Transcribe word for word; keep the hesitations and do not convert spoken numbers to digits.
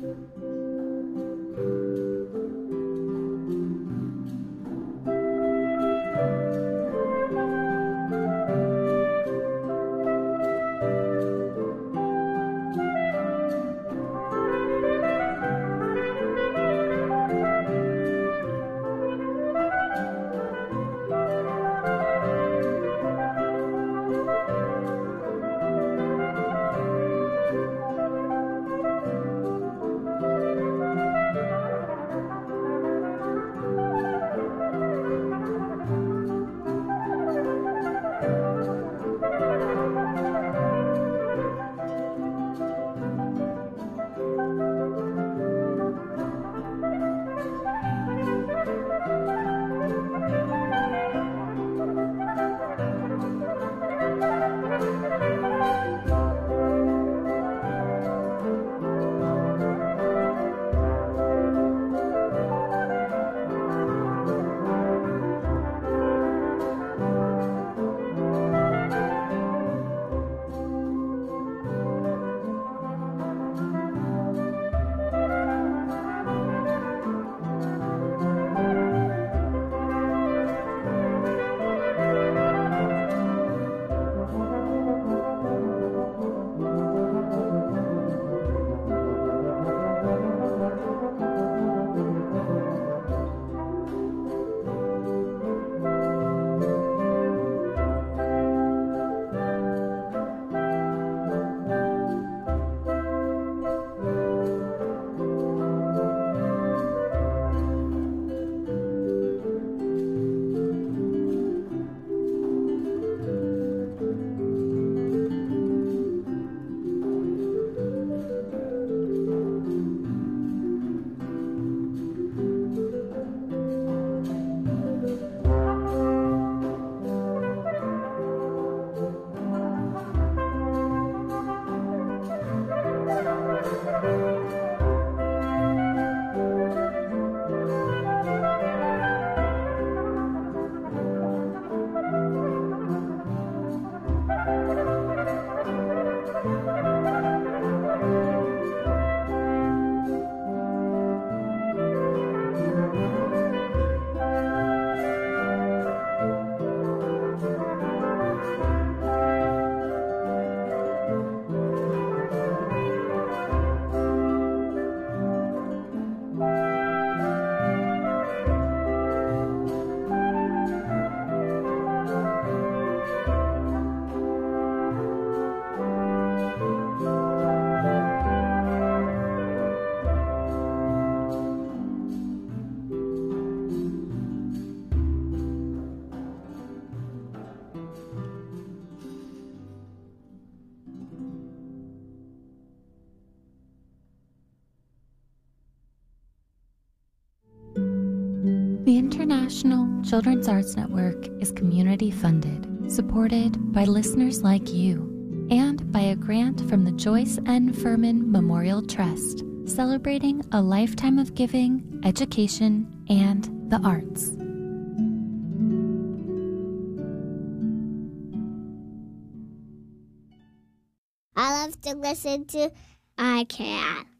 The International Children's Arts Network is community funded, supported by listeners like you, and by a grant from the Joyce N. Furman Memorial Trust, celebrating a lifetime of giving, education, and the arts. I love to listen to I Can.